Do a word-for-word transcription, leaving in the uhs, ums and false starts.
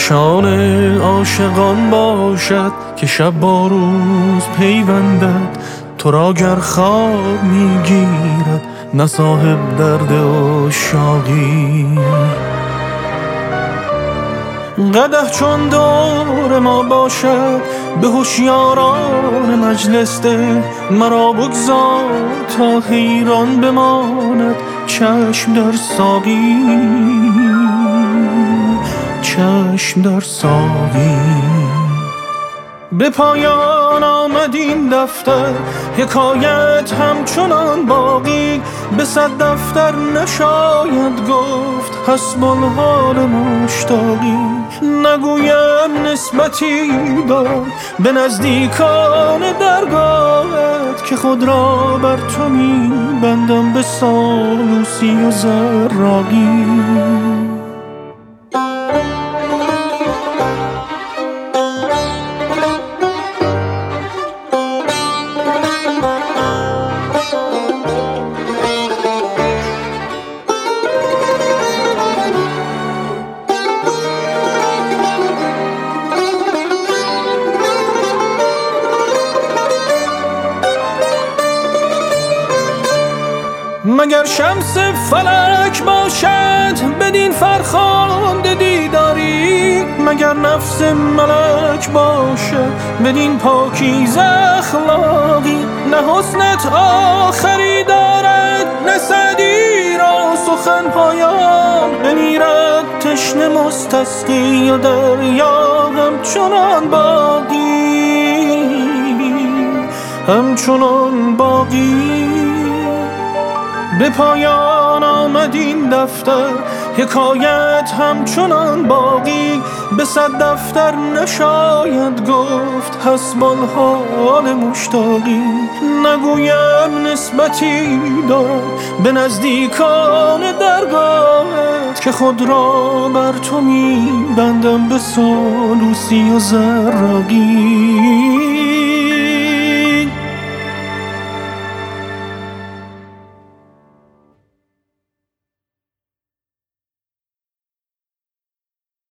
نشان عاشقان باشد که شب با روز پیوندد، تو را گر خواب میگیرد نه صاحب درد عشاقی. قدح چون دور ما باشد به هوشیاران مجلس ده، مرا بگذار تا حیران بماند چشم در ساقی، چشم در ساقی. به پایان آمد این دفتر، حکایت همچنان باقی، به صد دفتر نشاید گفت حسب الحال مشتاقی. نگویم نسبتی دار به نزدیکان درگاهت، که خود را بر تو می بندم به سالوسی و زراقی. مگر شمس فلک باشد بدین فرخنده دیداری، مگر نفس ملک باشد بدین پاکیزه اخلاقی. نه حسنت آخری دارد نه سعدی را سخن پایان، بمیرد تشنه مستسقی و دریا همچنان باقی، همچنان باقی. به پایان آمد این دفتر، حکایت همچنان باقی، به صد دفتر نشاید گفت حسب الحال مشتاقی. نگویم نسبتی دار به نزدیکان درگاهت، که خود را بر تو می بندم به سالوسی و زراقی.